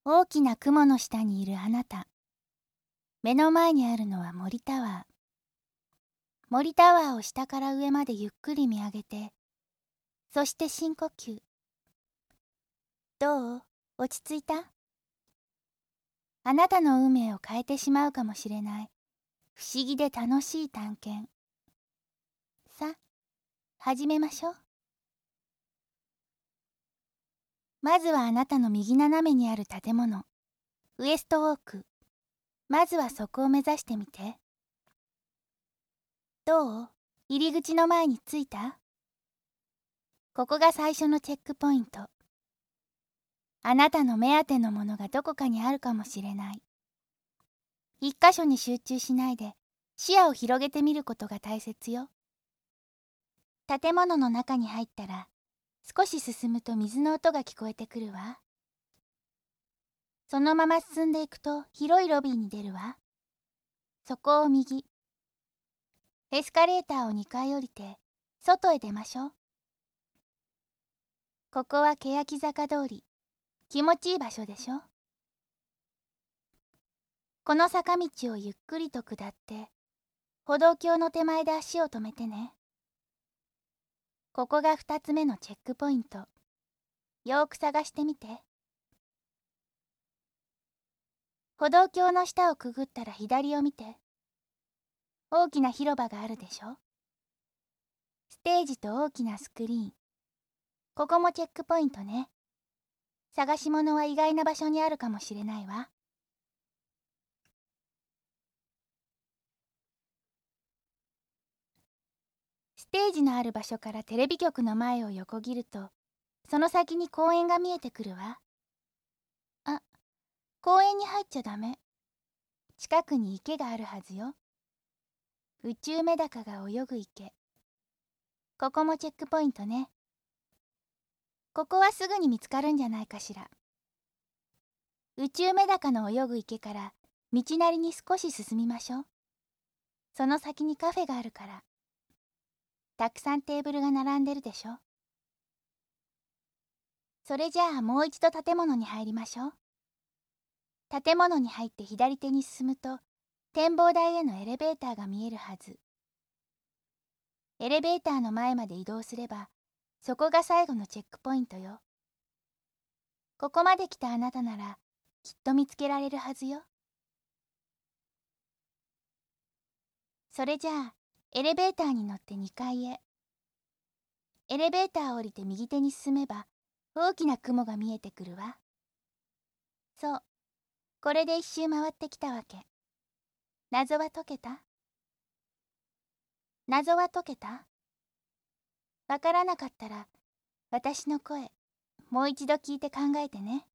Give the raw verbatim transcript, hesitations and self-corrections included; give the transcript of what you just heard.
大きな雲の下にいるあなた。目の前にあるのは森タワー。森タワーを下から上までゆっくり見上げて、そして深呼吸。どう？落ち着いた？あなたの運命を変えてしまうかもしれない不思議で楽しい探検。さ、始めましょう。まずはあなたの右斜めにある建物、ウエストウォーク。まずはそこを目指してみて。どう？入り口の前に着いた？ここが最初のチェックポイント。あなたの目当てのものがどこかにあるかもしれない。一箇所に集中しないで視野を広げてみることが大切よ。建物の中に入ったら少し進むと水の音が聞こえてくるわ。そのまま進んでいくと広いロビーに出るわ。そこを右。エスカレーターをにかい降りて外へ出ましょう。ここは欅坂通り。気持ちいい場所でしょ。この坂道をゆっくりと下って歩道橋の手前で足を止めてね。ここが二つ目のチェックポイント。よーく探してみて。歩道橋の下をくぐったら左を見て。大きな広場があるでしょ。ステージと大きなスクリーン。ここもチェックポイントね。探し物は意外な場所にあるかもしれないわ。ステージのある場所からテレビ局の前を横切ると、その先に公園が見えてくるわ。あ、公園に入っちゃダメ。近くに池があるはずよ。宇宙メダカが泳ぐ池。ここもチェックポイントね。ここはすぐに見つかるんじゃないかしら。宇宙メダカの泳ぐ池から道なりに少し進みましょう。その先にカフェがあるから。たくさんテーブルが並んでるでしょ。それじゃあもう一度建物に入りましょう。建物に入って左手に進むと展望台へのエレベーターが見えるはず。エレベーターの前まで移動すればそこが最後のチェックポイントよ。ここまで来たあなたならきっと見つけられるはずよ。それじゃあエレベーターに乗ってにかいへ。エレベーターを降りて右手に進めば大きな雲が見えてくるわ。そう、これで一周回ってきたわけ。謎は解けた？謎は解けた？わからなかったら私の声もう一度聞いて考えてね。